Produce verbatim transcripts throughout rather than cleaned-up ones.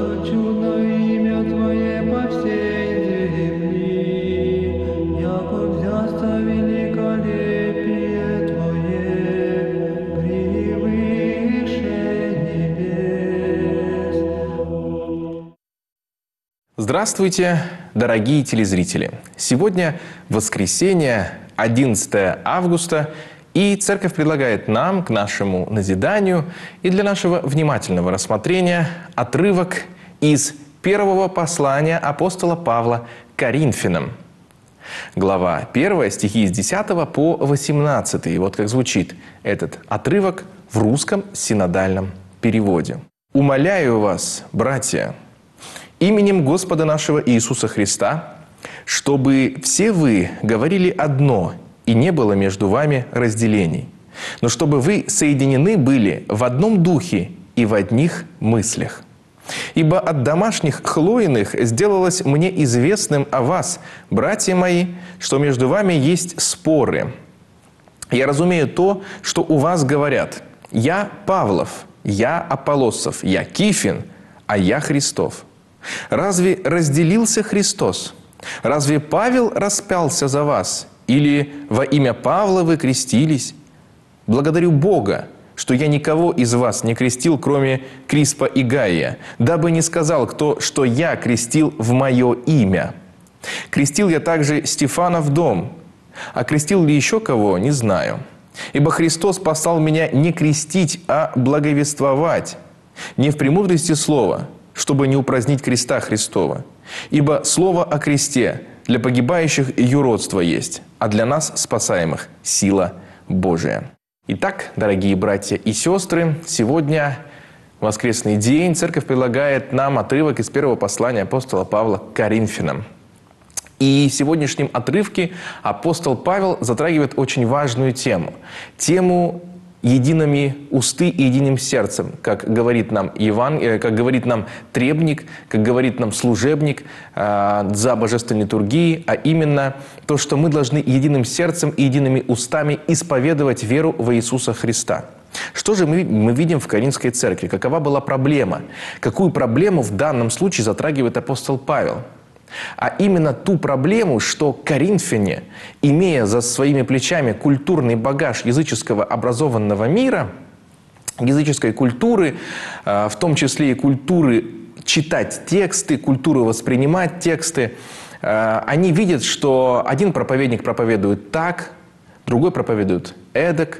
что чудно имя Твое по всей земли, яко взясться великолепие Твое превыше небес. Здравствуйте, дорогие телезрители! Сегодня воскресенье, одиннадцатое августа, и Церковь предлагает нам, к нашему назиданию и для нашего внимательного рассмотрения, отрывок из первого послания апостола Павла Коринфянам. Глава первая, стихи с десятого по восемнадцатый. И вот как звучит этот отрывок в русском синодальном переводе. «Умоляю вас, братья, именем Господа нашего Иисуса Христа, чтобы все вы говорили одно, и не было между вами разделений, но чтобы вы соединены были в одном духе и в одних мыслях. Ибо от домашних Хлоиных сделалось мне известным о вас, братья мои, что между вами есть споры. Я разумею то, что у вас говорят: я Павлов, я Аполлосов, я Кифин, а я Христов. Разве разделился Христос? Разве Павел распялся за вас? Или во имя Павла вы крестились? Благодарю Бога, что я никого из вас не крестил, кроме Криспа и Гая, дабы не сказал кто, что я крестил в мое имя. Крестил я также Стефана в дом, а крестил ли еще кого, не знаю. Ибо Христос послал меня не крестить, а благовествовать, не в премудрости слова, чтобы не упразднить креста Христова. Ибо слово о кресте для погибающих юродство есть, а для нас, спасаемых, сила Божия». Итак, дорогие братья и сестры, сегодня воскресный день. Церковь предлагает нам отрывок из первого послания апостола Павла к Коринфянам. И в сегодняшнем отрывке апостол Павел затрагивает очень важную тему. Тему едиными усты и единым сердцем, как говорит нам Иван, как говорит нам требник, как говорит нам служебник э, за божественной литургией, а именно то, что мы должны единым сердцем и едиными устами исповедовать веру во Иисуса Христа. Что же мы, мы видим в Коринфской церкви? Какова была проблема? Какую проблему в данном случае затрагивает апостол Павел? А именно ту проблему, что коринфяне, имея за своими плечами культурный багаж языческого образованного мира, языческой культуры, в том числе и культуры читать тексты, культуры воспринимать тексты, они видят, что один проповедник проповедует так, другой проповедует эдак,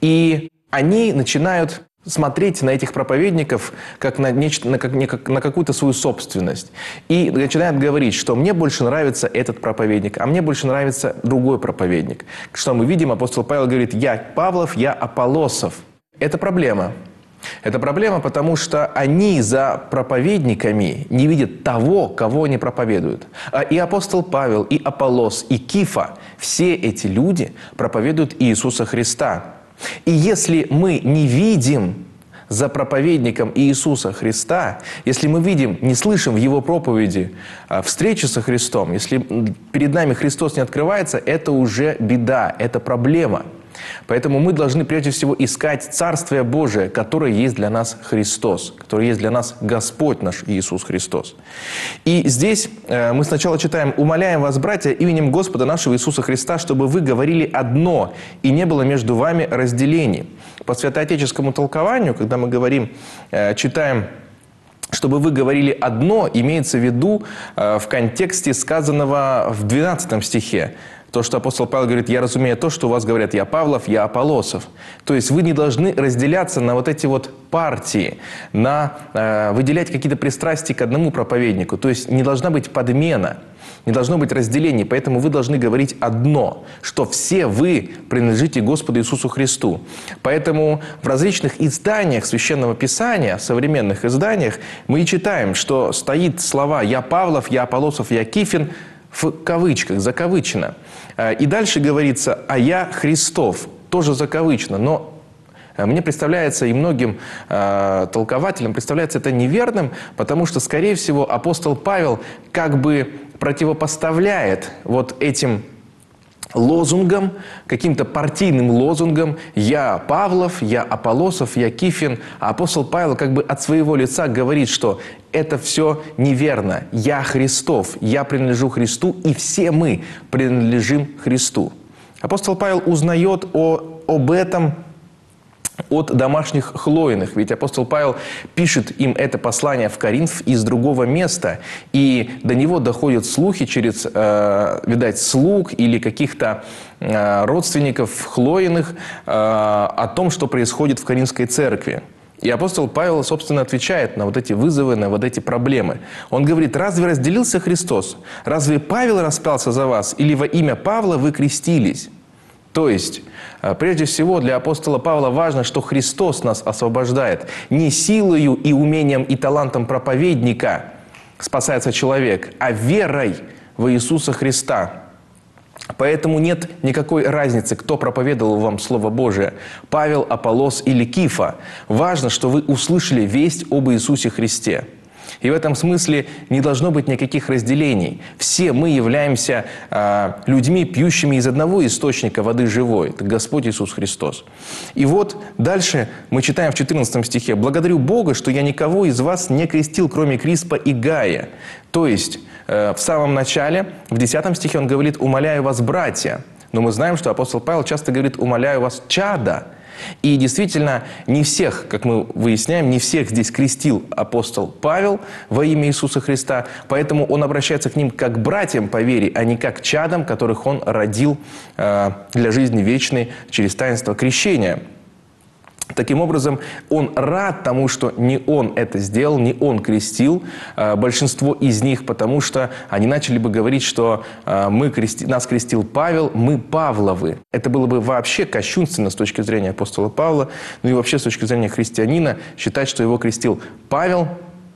и они начинают смотреть на этих проповедников как на, нечто, на, как, на какую-то свою собственность. И начинают говорить, что мне больше нравится этот проповедник, а мне больше нравится другой проповедник. Что мы видим, апостол Павел говорит: я Павлов, я Аполлосов. Это проблема. Это проблема, потому что они за проповедниками не видят того, кого они проповедуют. И апостол Павел, и Аполлос, и Кифа, все эти люди проповедуют Иисуса Христа. И если мы не видим за проповедником Иисуса Христа, если мы видим, не слышим в Его проповеди встречи со Христом, если перед нами Христос не открывается, это уже беда, это проблема. Поэтому мы должны прежде всего искать Царствие Божие, которое есть для нас Христос, которое есть для нас Господь наш Иисус Христос. И здесь мы сначала читаем: «Умоляем вас, братья, именем Господа нашего Иисуса Христа, чтобы вы говорили одно, и не было между вами разделений». По святоотеческому толкованию, когда мы говорим, читаем, чтобы вы говорили одно, имеется в виду в контексте сказанного в двенадцатом стихе. То, что апостол Павел говорит: я разумею то, что у вас говорят: я Павлов, я Аполлосов. То есть вы не должны разделяться на вот эти вот партии, на э, выделять какие-то пристрастия к одному проповеднику. То есть не должна быть подмена, не должно быть разделений. Поэтому вы должны говорить одно, что все вы принадлежите Господу Иисусу Христу. Поэтому в различных изданиях Священного Писания, современных изданиях, мы и читаем, что стоит слова «я Павлов», «я Аполлосов», «я Кифин» в кавычках, закавычено. И дальше говорится: «а я Христов», тоже закавычено. Но мне представляется, и многим э, толкователям представляется это неверным, потому что, скорее всего, апостол Павел как бы противопоставляет вот этим лозунгом, каким-то партийным лозунгом «Я Павлов, я Аполлосов, я Кифин». А апостол Павел как бы от своего лица говорит, что это все неверно. Я Христов, я принадлежу Христу, и все мы принадлежим Христу. Апостол Павел узнает о, об этом от домашних Хлоиных. Ведь апостол Павел пишет им это послание в Коринф из другого места, и до него доходят слухи через, э, видать, слуг или каких-то э, родственников Хлоиных э, о том, что происходит в Коринфской церкви. И апостол Павел, собственно, отвечает на вот эти вызовы, на вот эти проблемы. Он говорит: разве разделился Христос? Разве Павел распялся за вас? Или во имя Павла вы крестились? То есть, прежде всего, для апостола Павла важно, что Христос нас освобождает. Не силою и умением и талантом проповедника спасается человек, а верой во Иисуса Христа. Поэтому нет никакой разницы, кто проповедовал вам Слово Божие – Павел, Аполлос или Кифа. Важно, что вы услышали весть об Иисусе Христе. И в этом смысле не должно быть никаких разделений. Все мы являемся э, людьми, пьющими из одного источника воды живой. Это Господь Иисус Христос. И вот дальше мы читаем в четырнадцатом стихе: «Благодарю Бога, что я никого из вас не крестил, кроме Криспа и Гая». То есть э, в самом начале, в десятом стихе он говорит: «Умоляю вас, братья». Но мы знаем, что апостол Павел часто говорит: «Умоляю вас, чада». И действительно, не всех, как мы выясняем, не всех здесь крестил апостол Павел во имя Иисуса Христа, поэтому он обращается к ним как к братьям по вере, а не как к чадам, которых он родил э, для жизни вечной через таинство крещения. Таким образом, он рад тому, что не он это сделал, не он крестил э, большинство из них, потому что они начали бы говорить, что э, мы крести... нас крестил Павел, мы Павловы. Это было бы вообще кощунственно с точки зрения апостола Павла, ну и вообще с точки зрения христианина считать, что его крестил Павел,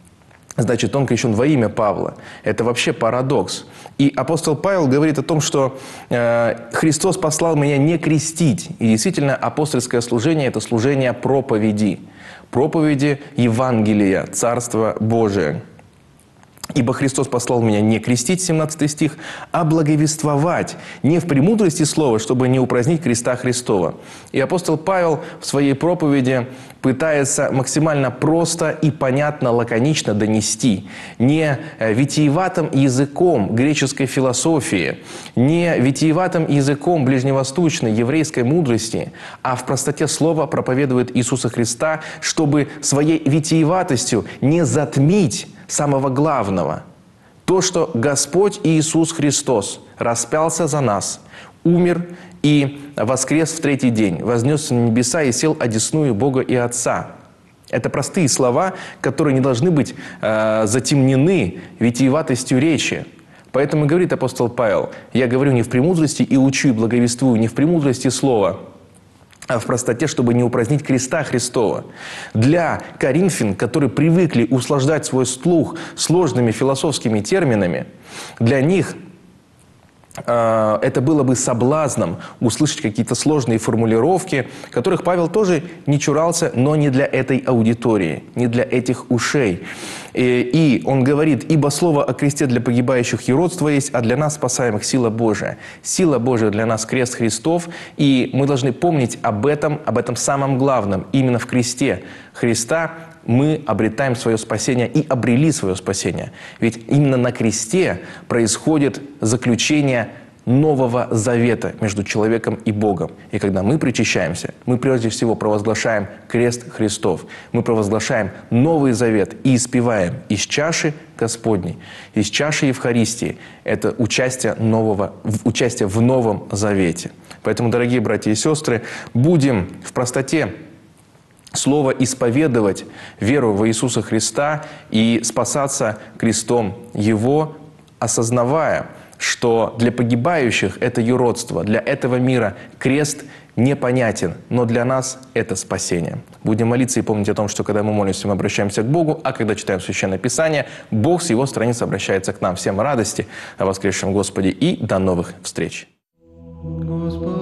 значит, он крещен во имя Павла. Это вообще парадокс. И апостол Павел говорит о том, что э, Христос послал меня не крестить. И действительно, апостольское служение – это служение проповеди. Проповеди Евангелия, Царства Божия. «Ибо Христос послал меня не крестить», семнадцатый стих, «а благовествовать, не в премудрости слова, чтобы не упразднить креста Христова». И апостол Павел в своей проповеди пытается максимально просто и понятно, лаконично донести. Не витиеватым языком греческой философии, не витиеватым языком ближневосточной еврейской мудрости, а в простоте слова проповедует Иисуса Христа, чтобы своей витиеватостью не затмить самого главного. То, что Господь Иисус Христос распялся за нас, умер и воскрес в третий день, вознесся на небеса и сел одесную Бога и Отца. Это простые слова, которые не должны быть э, затемнены витиеватостью речи. Поэтому говорит апостол Павел: «Я говорю не в премудрости и учу и благовествую не в премудрости слова, а в простоте, чтобы не упразднить креста Христова». Для коринфян, которые привыкли услаждать свой слух сложными философскими терминами, для них э, это было бы соблазном услышать какие-то сложные формулировки, которых Павел тоже не чурался, но не для этой аудитории, не для этих ушей. И, и он говорит: «Ибо слово о кресте для погибающих юродство есть, а для нас спасаемых сила Божия». Сила Божия для нас крест Христов, и мы должны помнить об этом, об этом самом главном. Именно в кресте Христа мы обретаем свое спасение и обрели свое спасение. Ведь именно на кресте происходит заключение Нового Завета между человеком и Богом. И когда мы причащаемся, мы прежде всего провозглашаем крест Христов. Мы провозглашаем Новый Завет и испеваем из чаши Господней, из чаши Евхаристии. Это участие, нового, участие в Новом Завете. Поэтому, дорогие братья и сестры, будем в простоте слова исповедовать веру во Иисуса Христа и спасаться крестом Его, осознавая, что для погибающих это юродство, для этого мира крест непонятен, но для нас это спасение. Будем молиться и помнить о том, что когда мы молимся, мы обращаемся к Богу, а когда читаем Священное Писание, Бог с Его страниц обращается к нам. Всем радости о воскресшем Господе и до новых встреч! Господи.